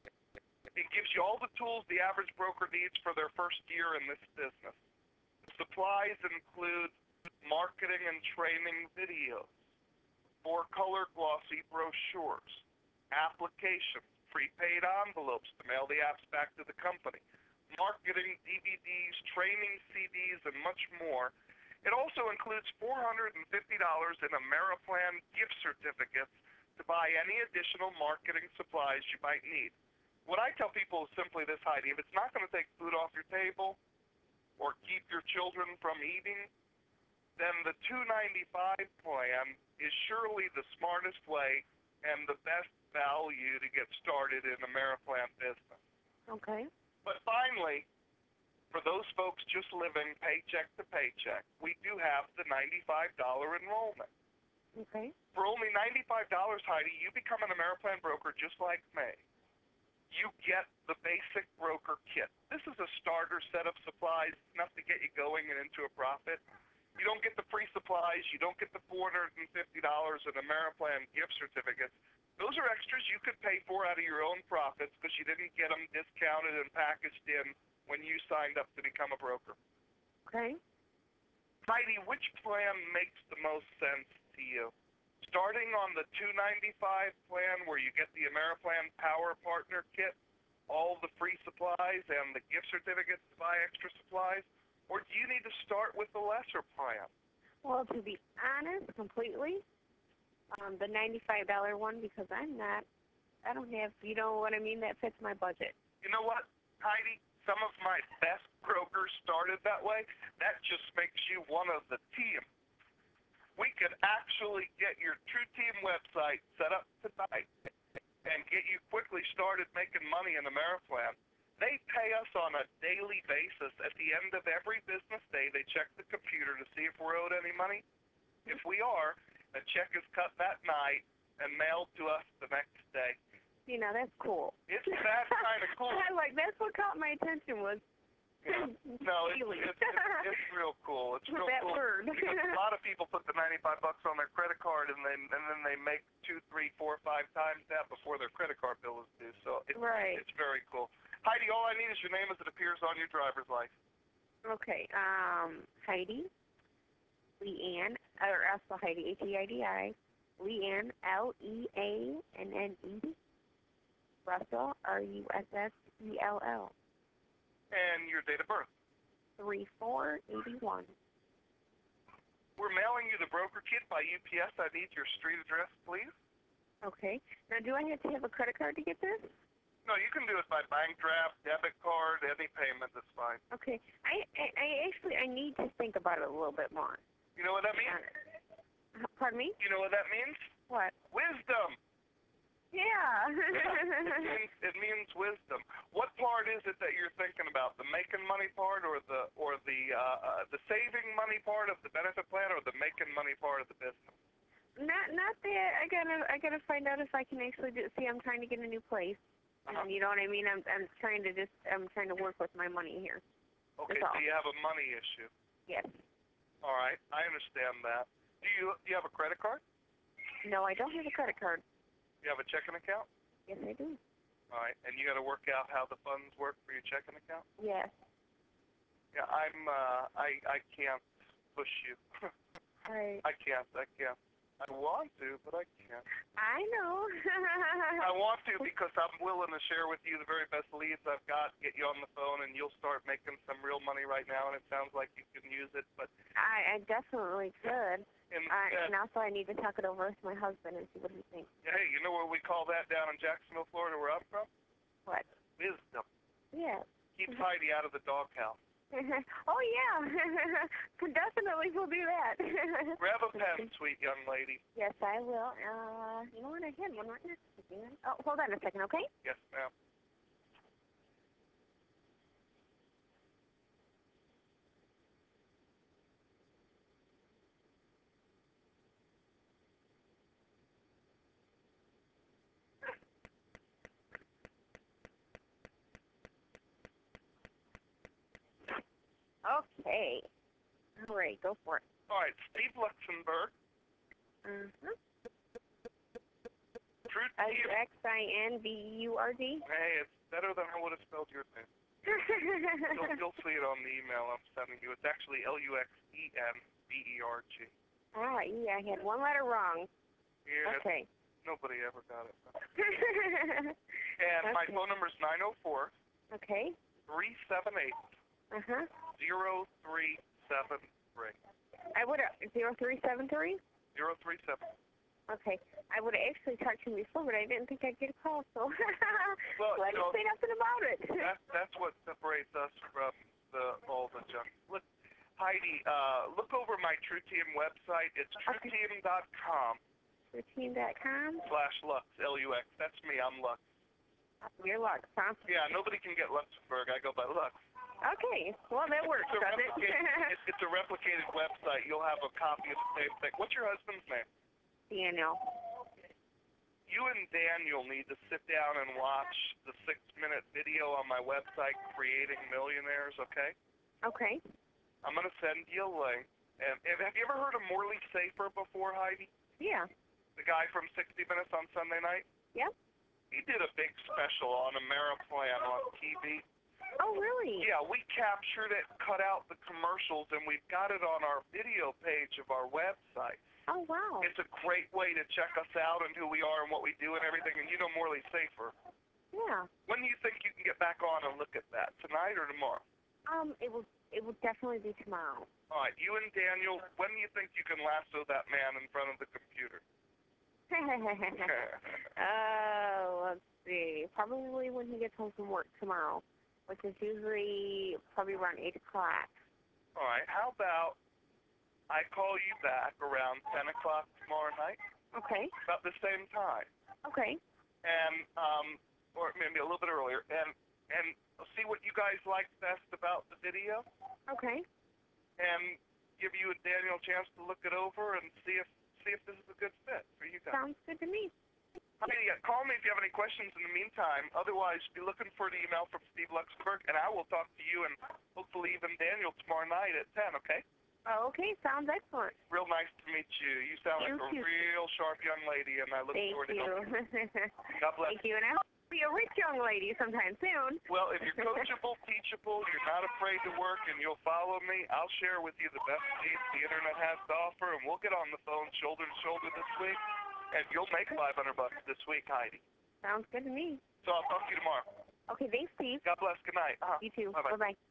It gives you all the tools the average broker needs for their first year in this business. Supplies include marketing and training videos, four-color glossy brochures, applications, prepaid envelopes to mail the apps back to the company, marketing D V Ds, training C Ds, and much more. It also includes four hundred fifty dollars in Ameriplan gift certificates to buy any additional marketing supplies you might need. What I tell people is simply this, Heidi: if it's not going to take food off your table or keep your children from eating, then the two ninety-five plan is surely the smartest way and the best value to get started in Ameriplan business. Okay. But finally, for those folks just living paycheck to paycheck, we do have the ninety-five dollar enrollment. Okay. For only ninety-five dollars, Heidi, you become an Ameriplan broker just like me. You get the basic broker kit. This is a starter set of supplies, enough to get you going and into a profit. You don't get the free supplies. You don't get the four hundred fifty dollars in Ameriplan gift certificates. Those are extras you could pay for out of your own profits because you didn't get them discounted and packaged in when you signed up to become a broker. Okay. Heidi, which plan makes the most sense to you? Starting on the two ninety-five plan where you get the Ameriplan Power Partner Kit, all the free supplies and the gift certificates to buy extra supplies, or do you need to start with the lesser plan? Well, to be honest, completely, um, the ninety-five dollar one, because I'm not, I don't have, you know what I mean, that fits my budget. You know what, Heidi? Some of my best brokers started that way. That just makes you one of the team. We could actually get your True Team website set up tonight and get you quickly started making money in Ameriplan. They pay us on a daily basis. At the end of every business day, they check the computer to see if we're owed any money. If we are, a check is cut that night and mailed to us the next day. You know, that's cool. Isn't that kind of cool? I like, that's what caught my attention was. Yeah. No, it's, it's, it's, it's real cool. It's real that cool. word. Because a lot of people put the ninety-five bucks on their credit card and then and then they make two, three, four, five times that before their credit card bill is due. So it's Right. it's very cool. Heidi, all I need is your name as it appears on your driver's license. Okay. Um, Heidi, Leanne, or I'll spell Heidi, H E I D I, Leanne, L E A N N E, Russell, R U S S E L L. And your date of birth. three four eight one. We're mailing you the broker kit by U P S. I need your street address, please. Okay. Now, do I have to have a credit card to get this? No, you can do it by bank draft, debit card, any payment. That's fine. Okay. I, I, I actually, I need to think about it a little bit more. You know what that means? Uh, Pardon me? You know what that means? What? Wisdom. Yeah. it, means, it means wisdom. What part is it that you're thinking about? The making money part, or the or the uh, uh, the saving money part of the benefit plan, or the making money part of the business? Not not that. I gotta I gotta find out if I can actually do. See, I'm trying to get a new place. Uh-huh. And you know what I mean? I'm I'm trying to just I'm trying to work with my money here. Okay, That's all. so you have a money issue. Yes. All right, I understand that. Do you do you have a credit card? No, I don't have a credit card. Do you have a checking account? Yes, I do. All right, and you got to work out how the funds work for your checking account? Yes. Yeah, I'm, uh, I, I can't push you. Right. I can't, I can't. I want to, but I can't. I know. I want to because I'm willing to share with you the very best leads I've got, get you on the phone, and you'll start making some real money right now, and it sounds like you can use it, but... I, I definitely could. And, Uh, and and also I need to talk it over with my husband and see what he thinks. hey, you know what we call that down in Jacksonville, Florida, where I'm from? What? Wisdom. Yeah. Keeps Heidi out of the doghouse. Oh, yeah. Definitely will do that. Grab a pen, sweet young lady. Yes, I will. Uh, you know what? I had one right next to me. Oh, hold on a second, okay? Yes, ma'am. Okay. All right, go for it. All right, Steve Luxembourg. Mm-hmm. Truth L U Team. X I N B U R D. Hey, it's better than I would have spelled your name. You'll, you'll see it on the email I'm sending you. It's actually L U X E N B E R G. Ah, yeah, I had one letter wrong. Yeah, Okay. nobody ever got it. And my Okay. phone number is nine oh four, Okay. three seven eight, Uh-huh. zero three seven three. I would have, zero three seven three? zero three seven. Okay. I would have actually talked to him before, but I didn't think I'd get a call, so Well, glad you you know, say nothing about it. That, that's what separates us from the all the junk. Look, Heidi, uh, look over my True Team website. It's true team dot com Routine dot com. slash Lux, L U X. That's me. I'm Lux. Your luck, huh? Yeah, nobody can get Luxembourg. I go by Lux. Okay. Well, that works, It's a, doesn't it? replicated, it's, it's a replicated website. You'll have a copy of the same thing. What's your husband's name? Daniel. You and Daniel need to sit down and watch the six-minute video on my website, Creating Millionaires, okay? Okay. I'm going to send you a link. And, and have you ever heard of Morley Safer before, Heidi? Yeah. The guy from sixty minutes on Sunday night? Yep. He did a big special on Ameriplan on T V. Oh, really? Yeah, we captured it, cut out the commercials, and we've got it on our video page of our website. Oh, wow. It's a great way to check us out and who we are and what we do and everything. And you know Morley Safer. Yeah. When do you think you can get back on and look at that? Tonight or tomorrow? Um, it will, it will definitely be tomorrow. All right, you and Daniel, when do you think you can lasso that man in front of the computer? Oh, let's see. Probably when he gets home from work tomorrow, which is usually probably around eight o'clock. All right, how about I call you back around ten o'clock tomorrow night, Okay. about the same time, Okay. and um, or maybe a little bit earlier, and and see what you guys like best about the video, Okay. and give you and Daniel a chance to look it over and see if see if this is a good fit for you guys. Sounds good to me. Heidi, uh, call me if you have any questions in the meantime. Otherwise, be looking for an email from Steve Luxembourg, and I will talk to you and hopefully even Daniel tomorrow night at ten, okay? Oh, okay. Sounds excellent. Real nice to meet you. You sound like Thank a you. real sharp young lady, and I look Thank forward to you. helping you. God bless. Thank you. And I hope to be a rich young lady sometime soon. Well, if you're coachable, teachable, you're not afraid to work, and you'll follow me, I'll share with you the best leads the Internet has to offer, and we'll get on the phone shoulder to shoulder this week, and you'll make five hundred bucks this week, Heidi. Sounds good to me. So I'll talk to you tomorrow. Okay, thanks, Steve. God bless. Good night. Uh-huh. You too. Bye-bye. Bye-bye.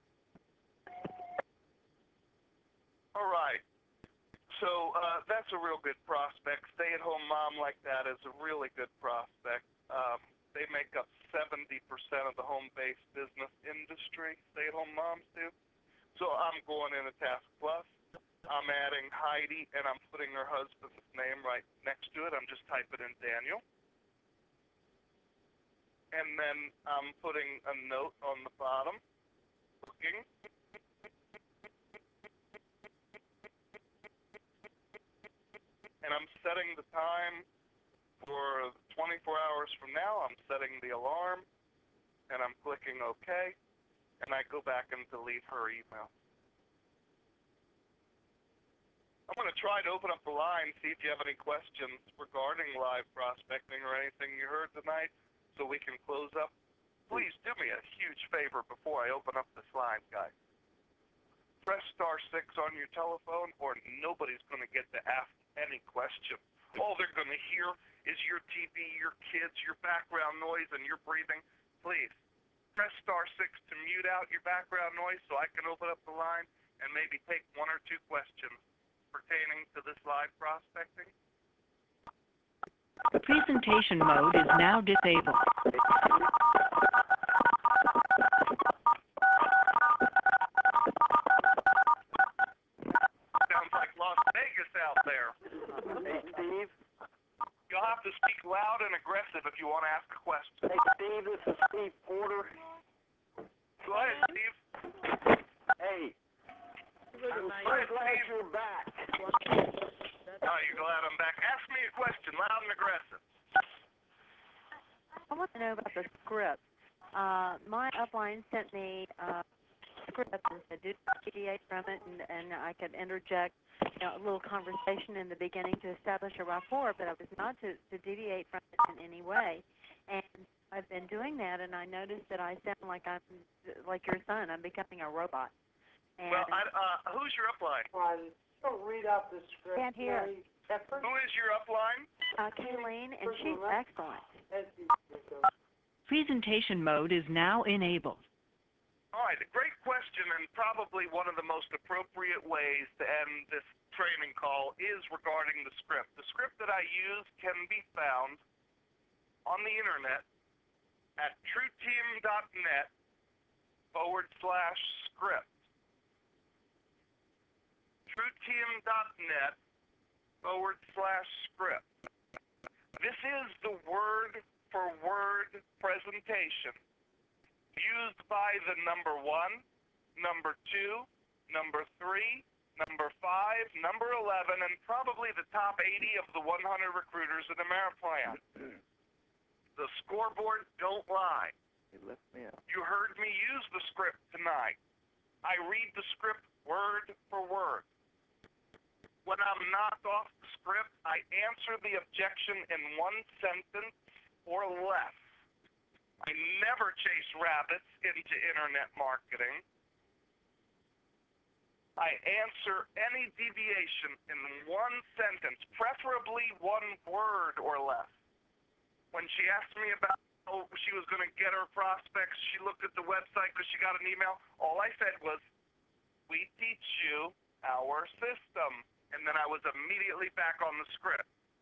All right. So uh, that's a real good prospect. Stay-at-home mom like that is a really good prospect. Um, they make up seventy percent of the home-based business industry, stay-at-home moms do. So I'm going in a Task Plus. I'm adding Heidi, and I'm putting her husband's name right next to it. I'm just typing in Daniel. And then I'm putting a note on the bottom, looking. And I'm setting the time For twenty-four hours from now, I'm setting the alarm, and I'm clicking OK, and I go back and delete her email. I'm going to try to open up the line, see if you have any questions regarding live prospecting or anything you heard tonight, so we can close up. Please do me a huge favor before I open up this line, guys. Press star six on your telephone, or nobody's going to get to ask any question. All they're going to hear is your T V, your kids, your background noise, and your breathing. Please, press star six to mute out your background noise so I can open up the line and maybe take one or two questions pertaining to this live prospecting. Presentation mode is now disabled. Sounds like Las Vegas out there. Hey, Steve. You'll have to speak loud and aggressive if you want to ask a question. Hey, Steve, this is Steve Porter. Go ahead, Steve. Hey. I'm Go ahead, so glad Steve. you're back. Oh, you're glad I'm back. Ask me a question, loud and aggressive. I want to know about the script. Uh, my upline sent me uh, a script and said, do deviate from it, and, and I could interject you know, a little conversation in the beginning to establish a rapport, but I was not to, to deviate from it in any way. And I've been doing that, and I noticed that I sound like I'm like your son. I'm becoming a robot. And Well, I, uh, who's your upline? Don't read out the script. Can't hear. Mary Pepper. Who is your upline? uh, Kayleen, and she's excellent. Presentation mode is now enabled. All right, a great question, and probably one of the most appropriate ways to end this training call is regarding the script. The script that I use can be found on the internet at trueteam.net forward slash script. trueteam.net forward slash script. This is the word for word presentation used by the number one, number two, number three, number five, number eleven, and probably the top eighty of the one hundred recruiters in Ameriplan. The scoreboard don't lie. He left me out. You heard me use the script tonight. I read the script word for word. When I'm knocked off the script, I answer the objection in one sentence or less. I never chase rabbits into internet marketing. I answer any deviation in one sentence, preferably one word or less. When she asked me about how she was going to get her prospects, she looked at the website because she got an email. All I said was, we teach you our system. And then I was immediately back on the script.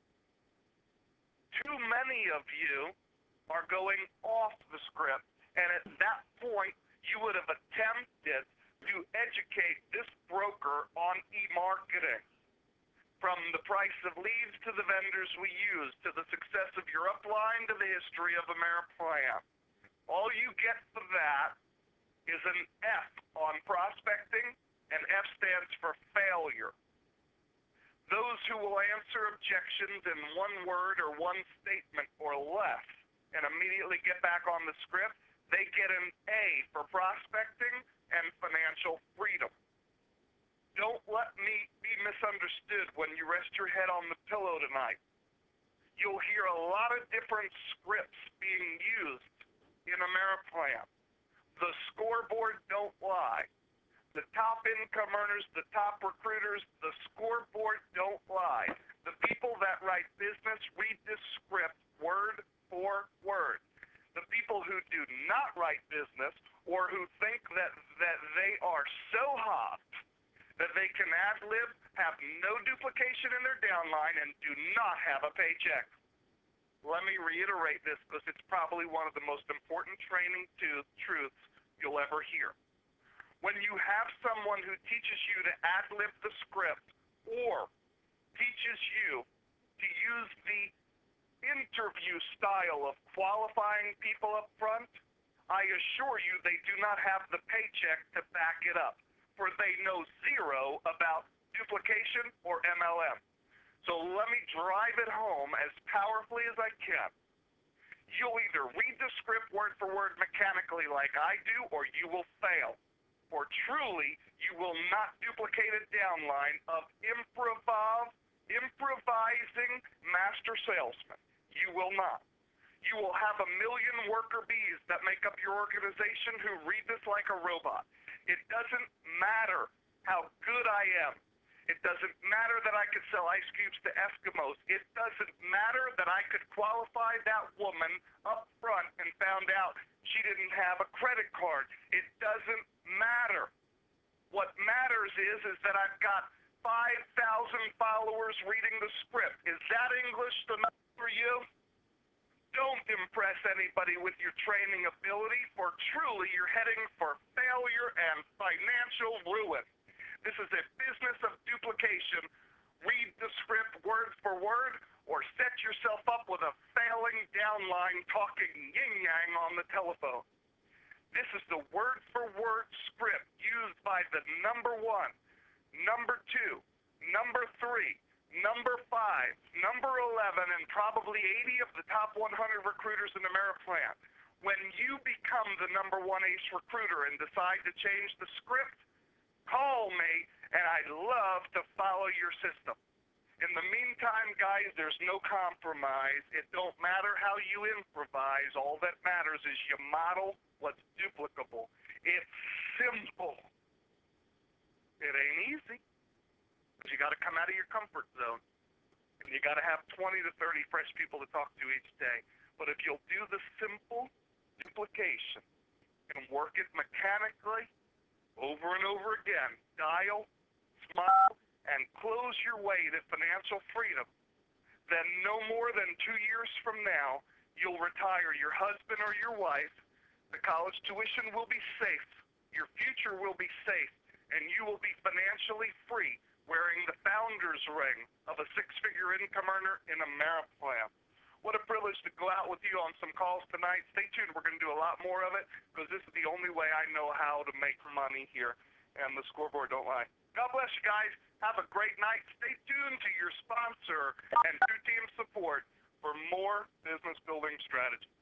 Too many of you are going off the script, and at that point, you would have attempted to educate this broker on e-marketing. From the price of leads to the vendors we use, to the success of your upline, to the history of Ameriplan. All you get for that is an F on prospecting, and F stands for failure. Those who will answer objections in one word or one statement or less and immediately get back on the script, they get an A for prospecting and financial freedom. Don't let me be misunderstood when you rest your head on the pillow tonight. You'll hear a lot of different scripts being used in Ameriplan. The scoreboard don't lie. The top income earners, the top recruiters, the scoreboard don't lie. The people that write business read this script word for word. The people who do not write business or who think that, that they are so hot that they can ad-lib, have no duplication in their downline, and do not have a paycheck. Let me reiterate this because it's probably one of the most important training to truths you'll ever hear. When you have someone who teaches you to ad-lib the script or teaches you to use the interview style of qualifying people up front, I assure you they do not have the paycheck to back it up, for they know zero about duplication or M L M. So let me drive it home as powerfully as I can. You'll either read the script word for word mechanically like I do, or you will fail. For truly, you will not duplicate a downline of improv, improvising master salesman. You will not. You will have a million worker bees that make up your organization who read this like a robot. It doesn't matter how good I am. It doesn't matter that I could sell ice cubes to Eskimos. It doesn't matter that I could qualify that woman up front and found out she didn't have a credit card. It doesn't matter. What matters is, is that I've got five thousand followers reading the script. Is that English enough for you? Don't impress anybody with your training ability, for truly you're heading for failure and financial ruin. This is a business of duplication. Read the script word for word, or set yourself up with a failing downline talking yin-yang on the telephone. This is the word-for-word script used by the number one, number two, number three, number five, number eleven, and probably eighty of the top one hundred recruiters in Ameriplan. When you become the number one ace recruiter and decide to change the script, call me, and I'd love to follow your system. In the meantime, guys, there's no compromise. It don't matter how you improvise. All that matters is you model what's duplicable. It's simple. It ain't easy, but you got to come out of your comfort zone. And you got to have twenty to thirty fresh people to talk to each day. But if you'll do the simple duplication and work it mechanically, over and over again, dial, smile, and close your way to financial freedom, then no more than two years from now, you'll retire your husband or your wife, the college tuition will be safe, your future will be safe, and you will be financially free, wearing the founder's ring of a six-figure income earner in Ameriplan. What a privilege to go out with you on some calls tonight. Stay tuned. We're going to do a lot more of it, because this is the only way I know how to make money here, and the scoreboard don't lie. God bless you guys. Have a great night. Stay tuned to your sponsor and two team support for more business building strategies.